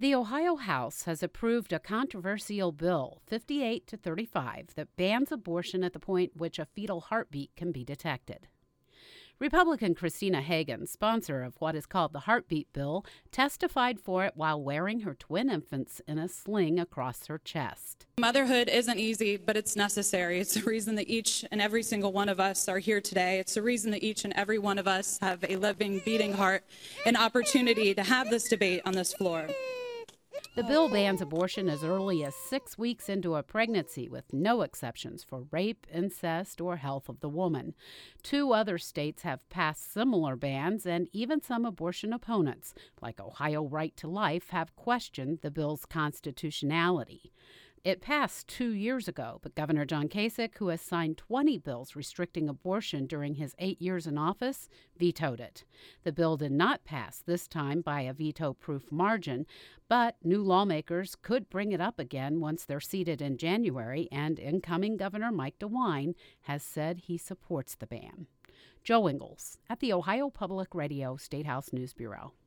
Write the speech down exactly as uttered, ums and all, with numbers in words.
The Ohio House has approved a controversial bill, fifty-eight to thirty-five, that bans abortion at the point which a fetal heartbeat can be detected. Republican Christina Hagan, sponsor of what is called the Heartbeat Bill, testified for it while wearing her twin infants in a sling across her chest. Motherhood isn't easy, but it's necessary. It's the reason that each and every single one of us are here today. It's the reason that each and every one of us have a living, beating heart, an opportunity to have this debate on this floor. The bill bans abortion as early as six weeks into a pregnancy, with no exceptions for rape, incest, or health of the woman. Two other states have passed similar bans, and even some abortion opponents, like Ohio Right to Life, have questioned the bill's constitutionality. It passed two years ago, but Governor John Kasich, who has signed twenty bills restricting abortion during his eight years in office, vetoed it. The bill did not pass this time by a veto-proof margin, but new lawmakers could bring it up again once they're seated in January, and incoming Governor Mike DeWine has said he supports the ban. Joe Ingles at the Ohio Public Radio State House News Bureau.